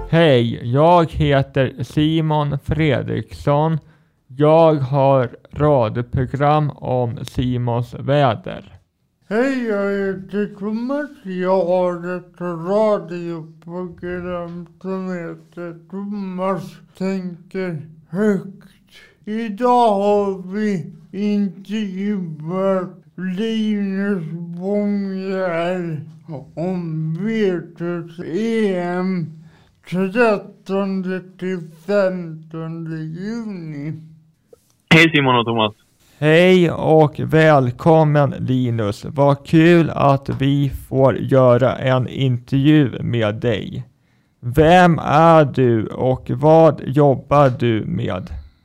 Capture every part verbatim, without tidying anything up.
Hej, jag heter Simon Fredriksson. Jag har radioprogram om Simons väder. Hej, jag heter Thomas. Jag har ett radioprogram som heter Thomas tänker högt. Idag har vi intervjuat Linus Bångjärd om Virtus-E M trettonde till femtonde juni. Hej Simon och Thomas. Hej och välkommen Linus. Vad kul att vi får göra en intervju med dig. Vem är du och vad jobbar du med?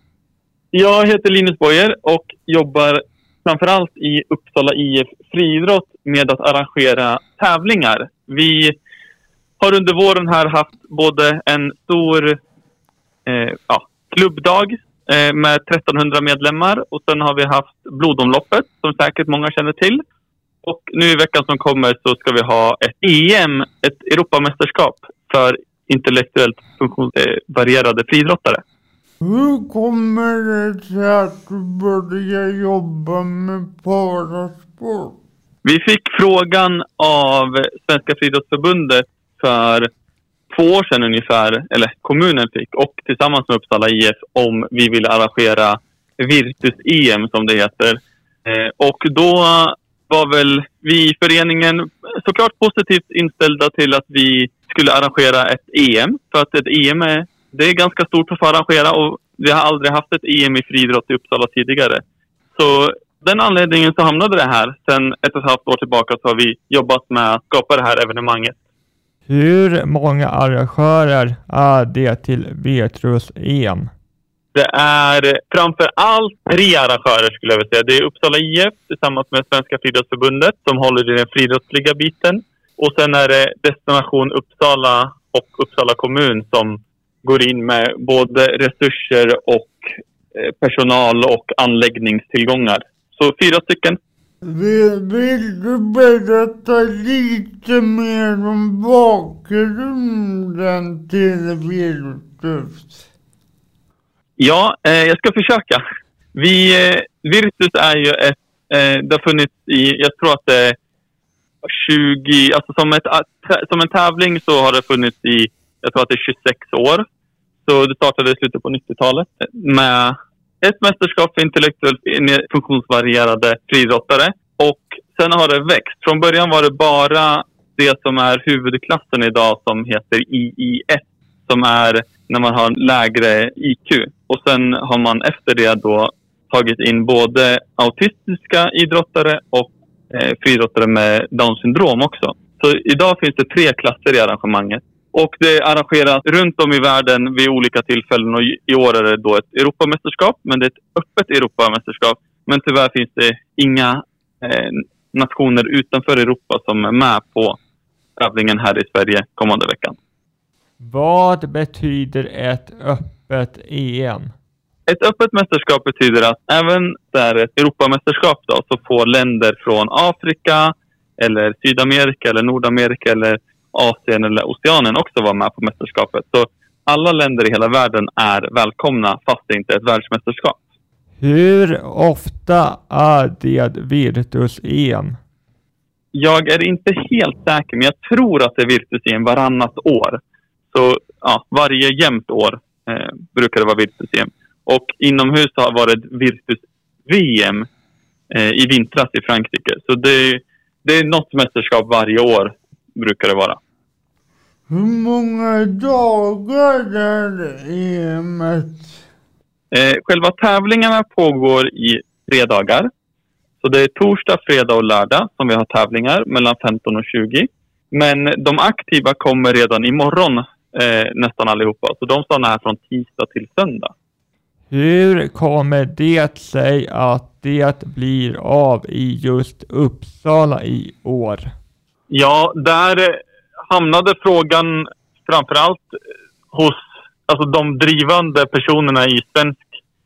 Jag heter Linus Bångjärd och jobbar framförallt i Uppsala I F Friidrott med att arrangera tävlingar. Vi har under våren här haft både en stor eh, ja, klubbdag eh, med trettonhundra medlemmar och sen har vi haft blodomloppet som säkert många känner till. Och nu i veckan som kommer så ska vi ha ett E M, ett Europamästerskap för intellektuellt funktionsvarierade friidrottare. Hur kommer det sig att du började jobba med parasport? Vi fick frågan av Svenska Friidrottsförbundet för två år sedan ungefär, eller kommunen fick, och tillsammans med Uppsala I F om vi ville arrangera Virtus-E M som det heter. Eh, och då var väl vi i föreningen såklart positivt inställda till att vi skulle arrangera ett E M. För att ett E M är, det är ganska stort att få arrangera och vi har aldrig haft ett E M i friidrott i Uppsala tidigare. Så den anledningen så hamnade det här. Sen ett och ett halvt år tillbaka så har vi jobbat med att skapa det här evenemanget. Hur många arrangörer är det till Virtus-E M? Det är framför allt tre arrangörer skulle jag vilja säga. Det är Uppsala I F tillsammans med Svenska Friidrottsförbundet som håller i den friidrottsliga biten. Och sen är det Destination Uppsala och Uppsala kommun som går in med både resurser och personal och anläggningstillgångar. Så fyra stycken. Vill, vill du berätta lite mer om bakgrunden till Virtus? Ja, eh, jag ska försöka. Vi, eh, Virtus är ju ett, eh, det har funnits i, jag tror att det är tjugo, alltså som, ett, som en tävling så har det funnits i, jag tror att det är tjugosex år. Så det startade i slutet på nittiotalet med ett mästerskap för intellektuellt funktionsvarierade friidrottare. Och sen har det växt. Från början var det bara det som är huvudklassen idag som heter I I ett. Som är när man har lägre I Q. Och sen har man efter det då tagit in både autistiska idrottare och eh, friidrottare med Down syndrom också. Så idag finns det tre klasser i arrangemanget. Och det arrangeras runt om i världen vid olika tillfällen och i år är det då ett Europamästerskap, men det är ett öppet Europamästerskap. Men tyvärr finns det inga eh, nationer utanför Europa som är med på tävlingen här i Sverige kommande veckan. Vad betyder ett öppet E M? Ett öppet mästerskap betyder att även där ett Europamästerskap då, så får länder från Afrika eller Sydamerika eller Nordamerika eller Asien eller Oceanen också vara med på mästerskapet. Så alla länder i hela världen är välkomna fast det inte är ett världsmästerskap. Hur ofta är det Virtus-E M? Jag är inte helt säker, men jag tror att det är Virtus-E M varannat år. Så ja, varje jämnt år eh, brukar det vara Virtus-E M. Och inomhus har varit Virtus-V M eh, i vintras i Frankrike. Så det, det är något mästerskap varje år brukar det vara. Hur många dagar är E M-et? Eh, själva tävlingarna pågår i tre dagar. Så det är torsdag, fredag och lördag som vi har tävlingar mellan femton och tjugo. Men de aktiva kommer redan imorgon eh, nästan allihopa. Så de stannar här från tisdag till söndag. Hur kommer det sig att det blir av i just Uppsala i år? Ja, där hamnade frågan framförallt hos alltså de drivande personerna i svensk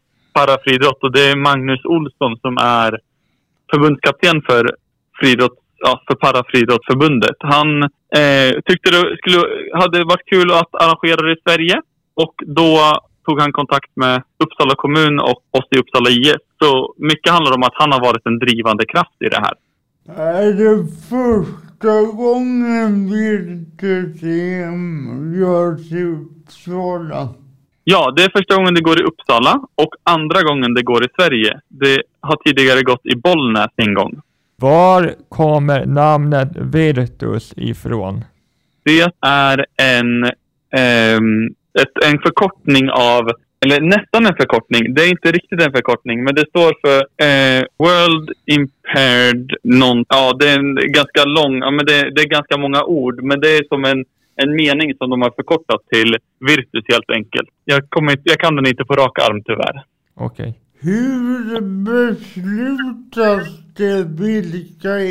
parafriidrott. Och det är Magnus Olsson som är förbundskapten för friidrotts ja, för Parafriidrottsförbundet. Han eh, tyckte det skulle, hade varit kul att arrangera det i Sverige. Och då tog han kontakt med Uppsala kommun och oss i Uppsala I S. Så mycket handlar om att han har varit en drivande kraft i det här. Är det första gången Virtus-E M görs i Uppsala? Ja, det är första gången det går i Uppsala och andra gången det går i Sverige. Det har tidigare gått i Bollnäs en gång. Var kommer namnet Virtus ifrån? Det är en, ehm, ett, en förkortning av, eller nästan en förkortning. Det är inte riktigt en förkortning, men det står för eh, World Impaired Non... Ja, det är en ganska lång, ja, men det, det är ganska många ord, men det är som en En mening som de har förkortat till Virtus helt enkelt. Jag, kommer inte, jag kan den inte på rak arm tyvärr. Okej. Okay. Hur beslutas det vilka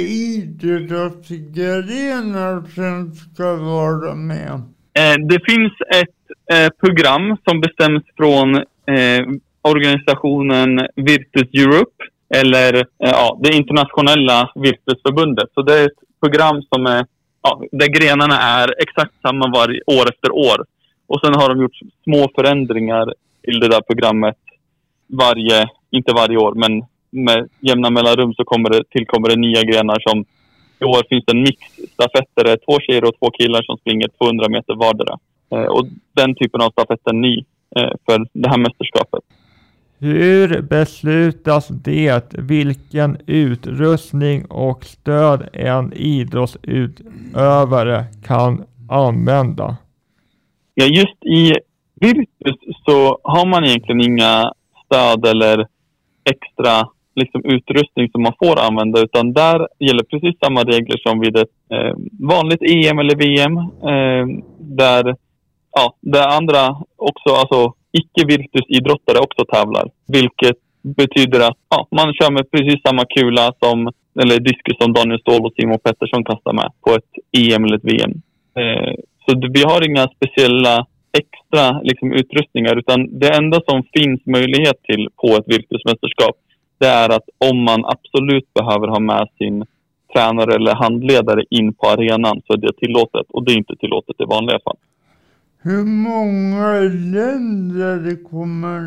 idrottsgrenar som ska vara med? Eh, det finns ett eh, program som bestäms från eh, organisationen Virtus Europe. Eller eh, ja, det internationella Virtusförbundet. Så det är ett program som är Ja, där grenarna är exakt samma varje år efter år. Och sen har de gjort små förändringar i det där programmet varje, inte varje år, men med jämna mellanrum så kommer det, tillkommer det nya grenar som i år finns det en mix stafetter, två tjejer och två killar som springer tvåhundra meter vardera. Eh, och den typen av stafett är ny eh, för det här mästerskapet. Hur beslutas det vilken utrustning och stöd en idrottsutövare kan använda? Ja, just i Virtus så har man egentligen inga stöd eller extra liksom, utrustning som man får använda, utan där gäller precis samma regler som vid ett eh, vanligt E M eller V M eh, där, ja, där andra också, alltså icke-Virtus-idrottare också tävlar. Vilket betyder att ja, man kör med precis samma kula som, eller diskus som Daniel Ståhl och Simon Pettersson kastar med på ett E M eller ett V M. Eh, så vi har inga speciella extra liksom, utrustningar, utan det enda som finns möjlighet till på ett Virtus-mästerskap, det är att om man absolut behöver ha med sin tränare eller handledare in på arenan så är det tillåtet, och det är inte tillåtet i vanliga fall. Hur många länder kommer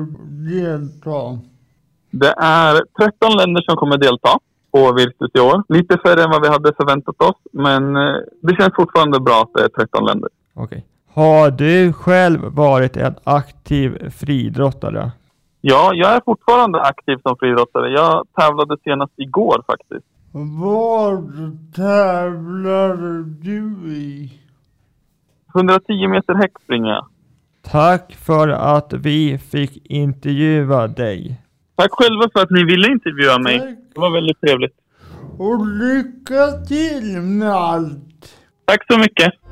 delta? Det är tretton länder som kommer delta på Virtus i år. Lite färre än vad vi hade förväntat oss, men det känns fortfarande bra att det är tretton länder. Okej. Har du själv varit en aktiv friidrottare? Ja, jag är fortfarande aktiv som friidrottare. Jag tävlade senast igår faktiskt. Vad tävlar du i? hundratio meter häck springer jag. Tack för att vi fick intervjua dig. Tack själva för att ni ville intervjua mig. Tack. Det var väldigt trevligt. Och lycka till med allt. Tack så mycket.